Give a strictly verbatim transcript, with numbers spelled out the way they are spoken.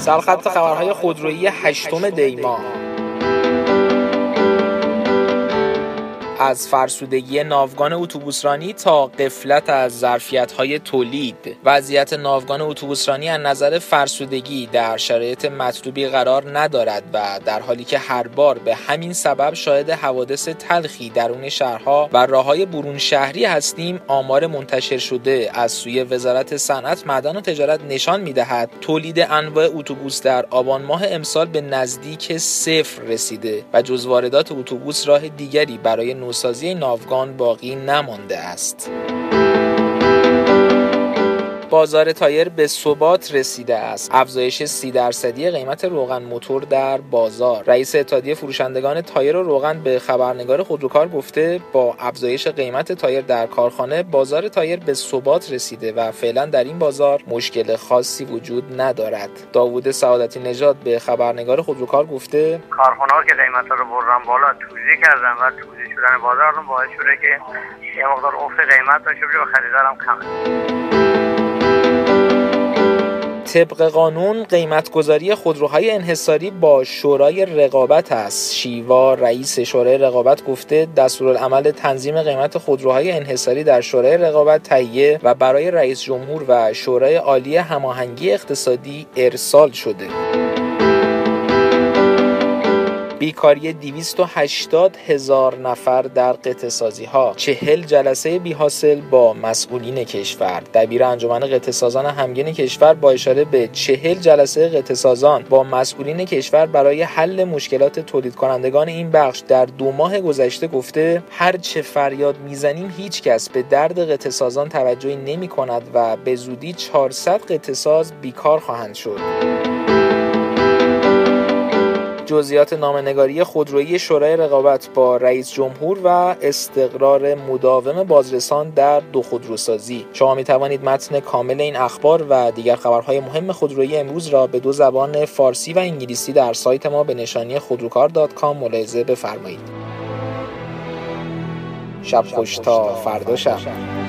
سرخط خبرهای خودرویی هشتم دی ماه. از فرسودگی ناوگان اتوبوسرانی تا غفلت از ظرفیت‌های تولید، وضعیت ناوگان اتوبوسرانی از نظر فرسودگی در شرایط مطلوبی قرار ندارد و در حالی که هر بار به همین سبب شاهد حوادث تلخی درون شهرها و راه‌های برون شهری هستیم، آمار منتشر شده از سوی وزارت صنعت، معدن و تجارت نشان می‌دهد تولید انواع اتوبوس در آبان ماه امسال به نزدیک صفر رسیده و جز واردات اتوبوس راه دیگری برای نوسازی ناوگان باقی نمانده است. بازار تایر به ثبات رسیده است. افزایش سی درصدی قیمت روغن موتور در بازار. رئیس اتحادیه فروشندگان تایر و روغن به خبرنگار خودروکار گفته با افزایش قیمت تایر در کارخانه، بازار تایر به ثبات رسیده و فعلا در این بازار مشکل خاصی وجود ندارد. داوود سعادتی نژاد به خبرنگار خودروکار گفته کارخانه‌ها که قیمت رو بردن بالا، توزیع کردن و توزیع شدن بازار رو باعث شده که یه مقدار افت قیمت داشته باشه و خریدارم کمه. طبق قانون قیمتگذاری خودروهای انحصاری با شورای رقابت است. شیوا رئیس شورای رقابت گفته دستورالعمل تنظیم قیمت خودروهای انحصاری در شورای رقابت تهیه و برای رئیس جمهور و شورای عالی هماهنگی اقتصادی ارسال شده. بیکاری دویست و هشتاد هزار نفر در قطعه سازی ها. چهل جلسه بی حاصل با مسئولین کشور. دبیر انجمن قطعه سازان همگین کشور با اشاره به چهل جلسه قطعه سازان با مسئولین کشور برای حل مشکلات تولید کنندگان این بخش در دو ماه گذشته گفته هر چه فریاد میزنیم هیچ کس به درد قطعه سازان توجهی نمی کند و به زودی چهارصد قطعه ساز بیکار خواهند شد. جزئیات نامه‌نگاری خودرویی شورای رقابت با رئیس جمهور و استقرار مداوم بازرسان در دو خودروسازی. شما می توانید متن کامل این اخبار و دیگر خبرهای مهم خودرویی امروز را به دو زبان فارسی و انگلیسی در سایت ما به نشانی خودروکار دات کام ملاحظه بفرمایید. شب خوش تا فردا شب.